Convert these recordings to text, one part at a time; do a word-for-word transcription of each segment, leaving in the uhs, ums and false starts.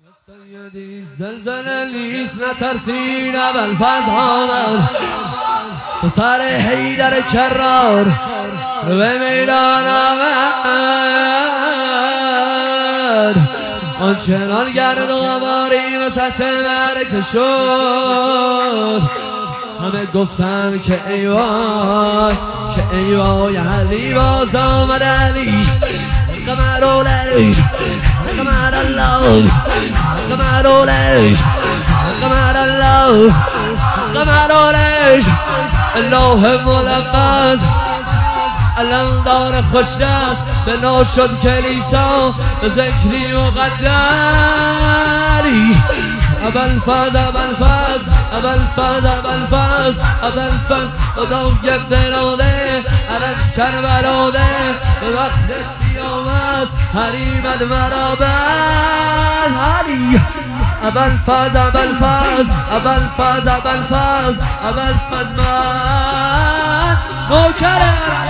سیدی زلزله نیست نترسین ابوالفضل آمد پسر حیدر کرار به میدان آمد آنچنان گرد و غباری وسط معرکه شد همه گفتن که ای وای که ای وای علی باز آمد علی قمر علیش قمر الله قمر علیش قمر الله قمر علیش الله ملبس علمدار خوش دست به نو شد کلیسا به ذکری مقدری ابوالفضل ابوالفضل ابوالفضل ابوالفضل ابوالفضل خدا گرد راده علم کربلاده به وقت سیام است حریمت مرابر هری ابوالفضل ابوالفضل ابوالفضل ابوالفضل ابوالفضل من نوکرم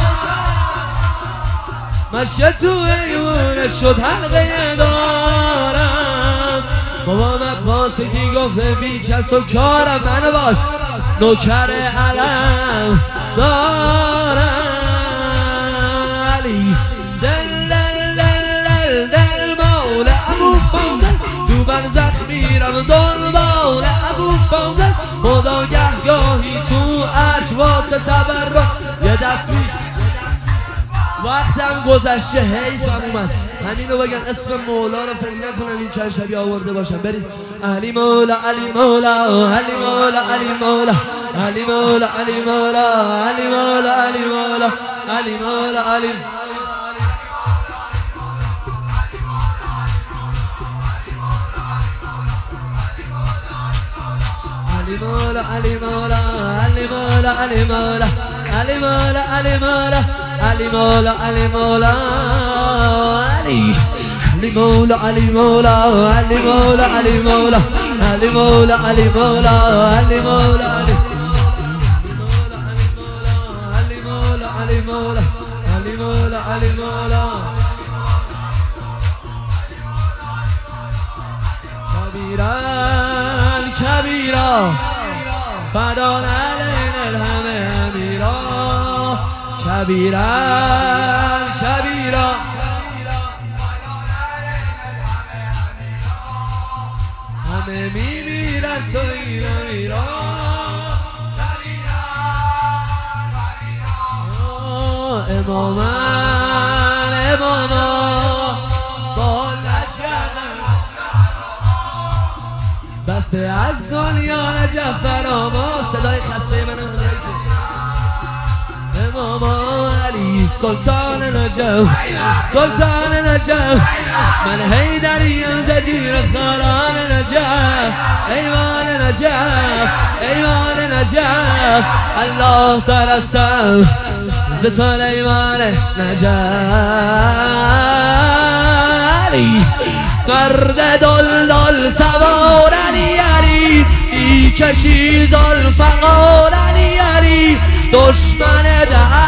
مشکل تو ایونه شد حلقه دارم بابام عباسکی گفته بی کس و کارم منو باش نوکر علم دارم علی دل دل دل دل دل مول ابوالفضل تو برزخ میرم دنبال ابوالفضل خدا گهگاهی تو عرش واسه تبرک یه دست می وقتم گذشته حیفم اومد همینو بگن اسم مولا رو فکر نکنم این چند شبی آورده باشم بریم علی مولا علی مولا علی مولا علی مولا علی مولا علی مولا علی مولا علی مولا علی مولا علی علی مولا علی مولا علی مولا علی مولا علی مولا علی مولا علی مولا علی مولا علی علی مولا علی مولا علی مولا علی مولا علی مولا علی مولا علی مولا علی مولا علی مولا علی مولا علی مولا کبیران کبیرا فدان علینا الهمه امیرا کبیران کبیرا همه میمیرن تو ایران ایران امامان امامان با لشکر بس از دنیا نجفر آما صدای خسته من امام علی سلطان نجف سلطان نجف من حیدریم زجیر خاران نجف ایوان نجف ایوان نجف الله سرستم ز سلیمان نجف علی مرد دل دل سوار علی علی ای کشی زلفقار علی علی دشمن ده